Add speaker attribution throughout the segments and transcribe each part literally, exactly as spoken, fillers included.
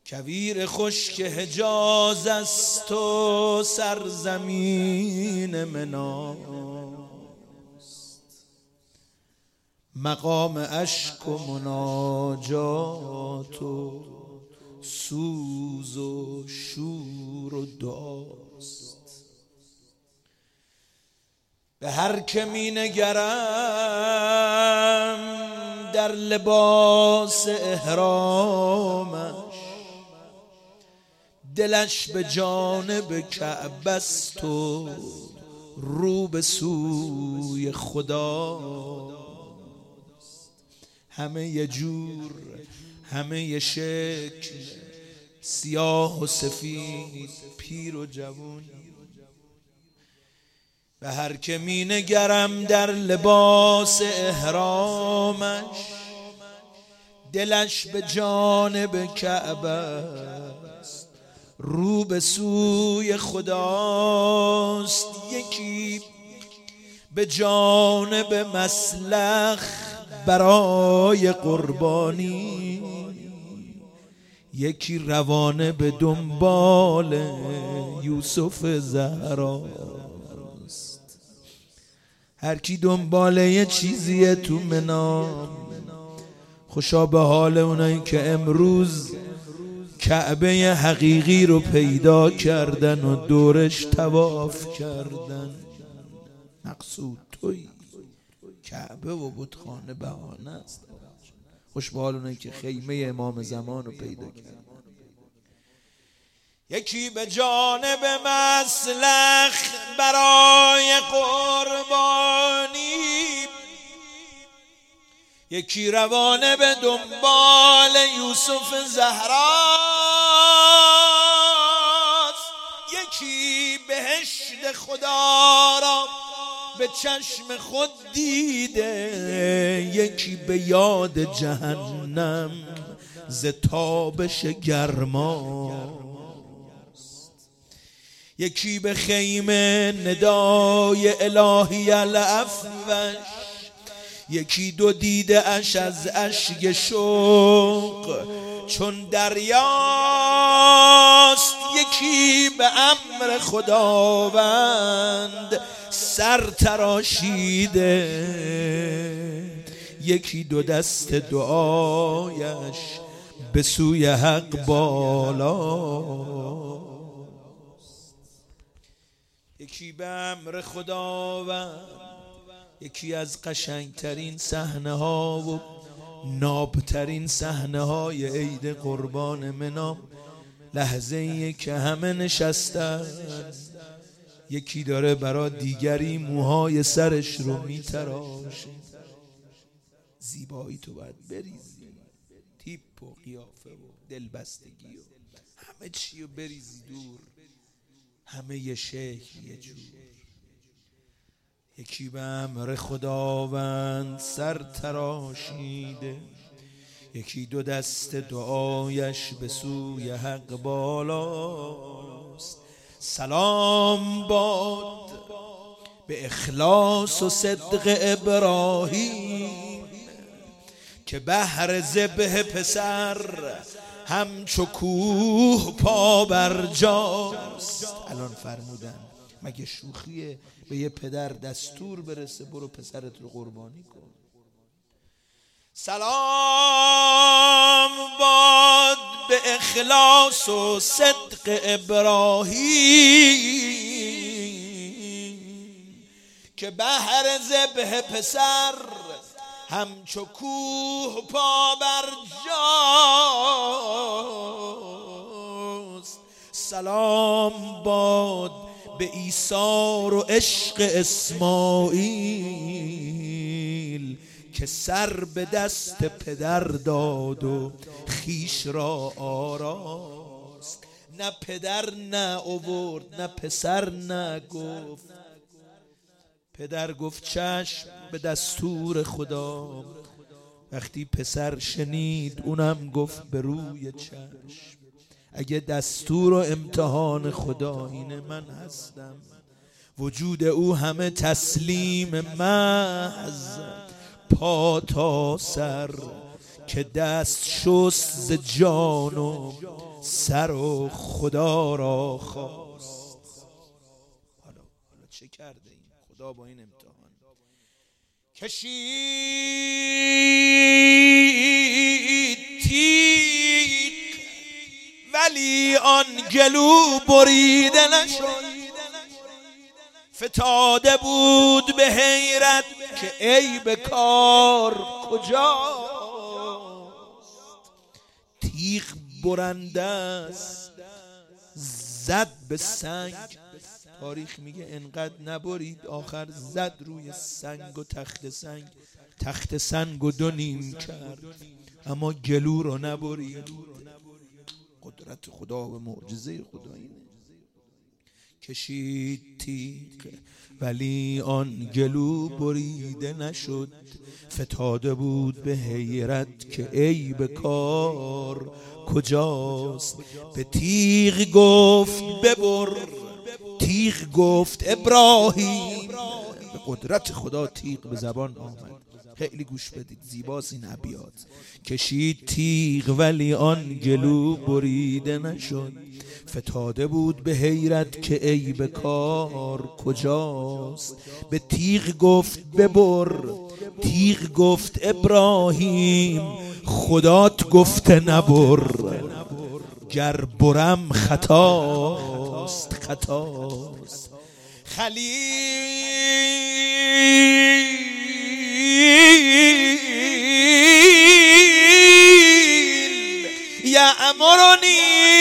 Speaker 1: کویر خشک حجاز است و سرزمین مناست، مقام اشک و مناجات و سوز و شور و دعاست. به هر که می نگرم در لباس احرامش، دلش به جانب کعبه است و رو به سوی خداست. همه یه جور، همه یه شکل، سیاه و سفید، پیر و جوون. به هر که می نگرم در لباس احرامش، دلش به جانب کعبه است، رو به سوی خداست. یکی به جانب مسلخ برای قربانی، یکی روانه به دنبال یوسف زهراست. هر کی دنبال یه چیزیه تو منام، خوشا به حال اونایی که امروز کعبه حقیقی رو پیدا کردن و دورش طواف کردن. مقصود تویی، کعبه و بتخانه بهانه است. خوش به حال اونایی که خیمه امام زمان رو پیدا کردن. یکی به جانب مسلخ برای قربانی، یکی روانه به دنبال یوسف زهراست. یکی بهشت خدا را به چشم خود دیده، یکی به یاد جهنم ز تابش گرماست. یکی به خیمه ندای الهی العفوش، یکی دو دیده اش از اشک شوق چون دریاست. یکی به امر خداوند سر تراشیده، یکی دو دست دعایش به سوی حق بالا. یکی به امر خداوند، یکی از قشنگترین صحنه ها و نابترین صحنه های عید قربان منا، لحظه ایه که همه نشستن، یکی داره برای دیگری موهای سرش رو میتراشه. زیبایی تو باید بریزی، تیپ و قیافه و دلبستگی و همه چی رو بریزی دور، همه یه شکل یه جور. یکی به امر خداوند سر تراشیده، یکی دو دست دعایش به سوی حق بالاست. سلام باد به اخلاص و صدق ابراهیم، که بهر ذبح پسر همچو کوه پا بر جاست. الان فرمودن مگه شوخیه به یه پدر دستور برسه برو پسرت رو قربانی کن؟ سلام باد به اخلاص و صدق ابراهیم، که بهر ذبح پسر همچو کوه پا بر جاست. سلام باد به ایثار و عشق اسماعیل، که سر به دست پدر داد و خیش را آراست. نه پدر نه آورد، نه پسر نه گفت. پدر گفت چشم به دستور خدا. وقتی پسر شنید اونم گفت به روی چشم. اگه دستور و امتحان خدا اینه من هستم. وجود او همه تسلیم محض، پا تا سر که دست شست ز جان و سر و خدا را خواست. حالا حالا چه کرده این خدا با این امتحان؟ کشید تیغ ولی آن گلو بریده نشد، فتاده بود به حیرت که عیب کار کجاست. تیغ برنده است زد به سنگ، تاریخ میگه انقدر نبرید آخر زد روی سنگ و تخت سنگ، تخت سنگ و دو نیم کرد اما گلو رو نبرید. قدرت خدا و معجزه خدا اینه. کشید تیغ ولی آن گلو بریده نشد، فتاده بود به حیرت که عیب کار کجاست. به تیغ گفت ببر، تیغ گفت ابراهیم. به قدرت خدا تیغ به زبان آمد. خیلی گوش بدید، زیباست این ابیات. کشید تیغ ولی آن گلو بریده نشد، فتاده بود به حیرت که عیب کار کجاست. به تیغ گفت ببر، تیغ گفت ابراهیم. خدات گفته نبر، گر برم خطاست خطاست. خلیل یأمرنی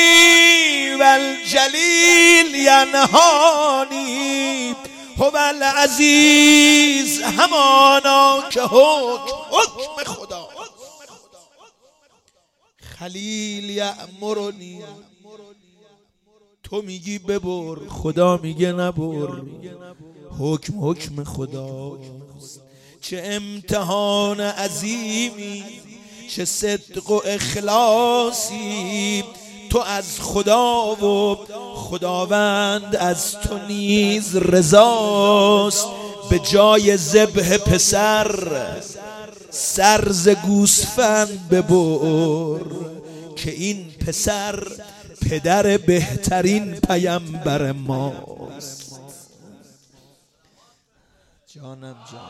Speaker 1: والجلیل ینهانی، هو العزیز همانا که حکم حکم خدا. خلیل یأمرنی، تو میگی ببر، خدا میگه نبر، حکم حکم خدا. چه امتحان عظیمی، چه صدق و اخلاصی، تو از خدا و خداوند از تو نیز رضاست. به جای ذبح پسر سر ز گوسفند ببر، که این پسر پدر بهترین پیامبر ماست. جانم جان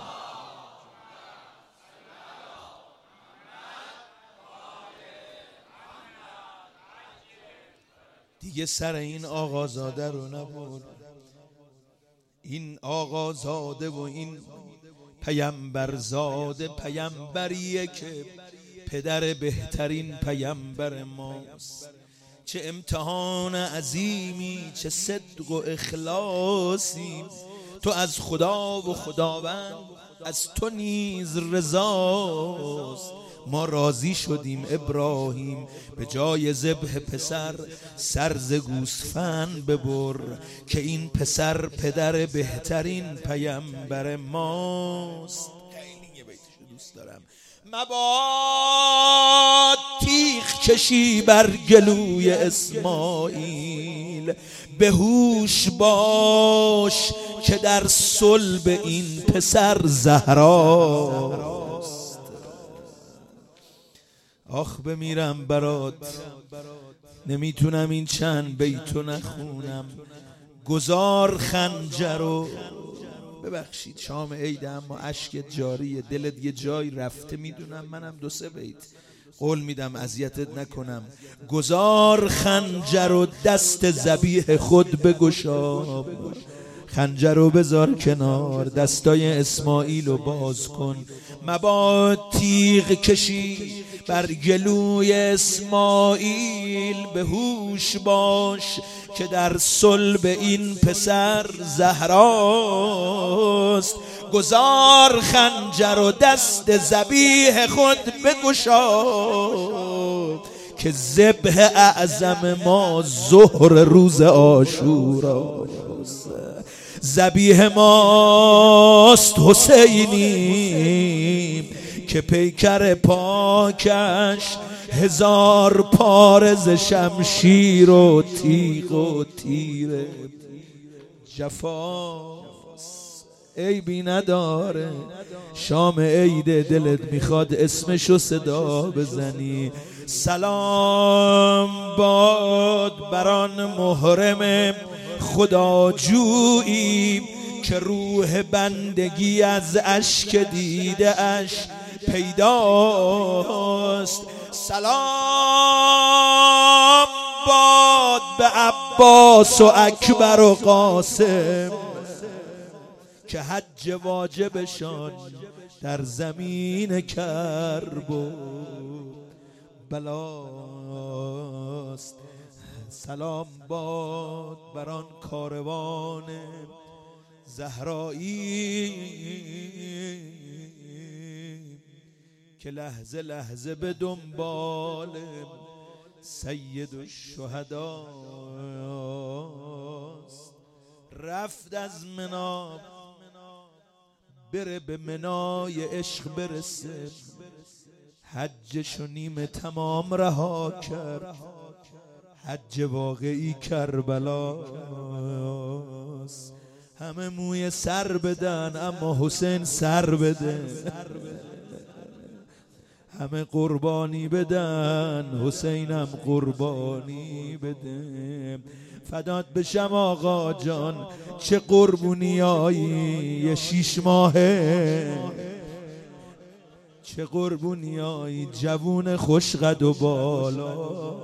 Speaker 1: دیگه سر این آقازاده رو نبر. این آقازاده و این پیامبرزاده پیامبریه که پدر بهترین پیامبر ماست. چه امتحان عظیمی، چه صدق و اخلاصی، تو از خدا و خداوند از تو نیز رضاست. ما راضی شدیم ابراهیم، به جای ذبح پسر سر ز گوسفند ببر، که این پسر پدر بهترین پیامبر ماست. خیلی یه بیتشو دوست دارم. مباد تیغ کشی بر گلوی اسماعیل، به هوش باش که در صلب این پسر زهراست. آخ بمیرم برات، نمیتونم این چند بیتو نخونم. گذار خنجر و ببخشید شام عید اما اشکت جاریه، دلت یه جای رفته میدونم، منم دو سه بیت قول میدم اذیتت نکنم. گذار خنجر و دست ذبیح خود بگشا، خنجر رو بذار کنار، دستای اسماعیل رو باز کن. مباد تیغ کشی بر گلوی اسماعیل، به هوش باش که در صلب این پسر زهراست. گذار خنجر و دست ذبیح خود بگشا، که ذبح اعظم ما ظهر روز عاشوراست. ذبیح ماست حسینی، که پیکر پاکش هزار پاره ز شمشیر و تیغ و تیر جفاست. عیبی نداره. شام عید دلت میخواد اسمشو صدا بزنی. سلام باد بران محرم خداجویی که روح بندگی از اشک دیده اش پیداست. سلام باد به عباس و اکبر و قاسم که حج واجبشان در زمین کرب و بلاست. سلام باد بران کاروان زهرایی که لحظه لحظه به دنبال سید الشهداست. رفت از منا بره به منای عشق برسه، حجشو نیمه تمام رها کرد. حج واقعی کربلاست. همه موی سر بدن اما حسین سر بده، همه قربانی بدن حسینم قربانی بده. فدات بشم آقا جان چه قربونیایی، یه شیش ماهه چه قربونیایی، جوون خوشقد و بالا.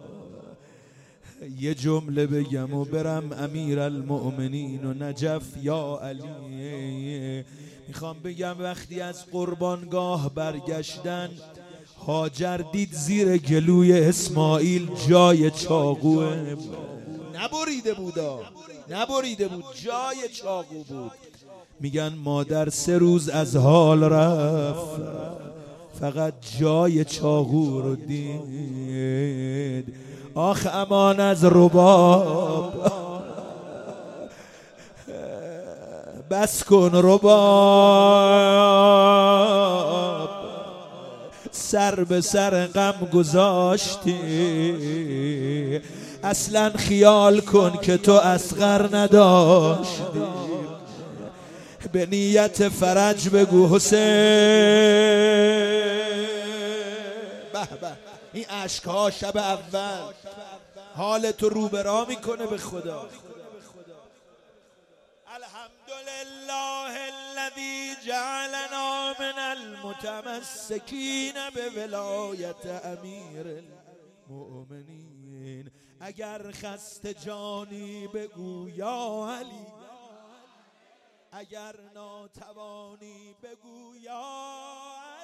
Speaker 1: یه جمله بگم و برم امیرالمؤمنین و نجف یا علی. میخوام بگم وقتی از قربانگاه برگشتن، هاجر دید زیر گلوی اسماعیل جای چاقوه، نبریده بودا نبریده بود، جای چاقو بود. میگن مادر سه روز از حال رفت، فقط جای چاقو رو دید. آخ امان از رباب، بس کن رباب، سر به سر غم گذاشتی. اصلا خیال کن که تو اصغر نداشتی. به نیت فرج بگو حسین. به به این اشکها شب اول حالتو روبرا میکنه به خدا. الحمدلله الذی جعلنا من المتمسکین به ولایت امیر المؤمنین. اگر خسته جانی بگو یا علی، اگر ناتوانی بگو یا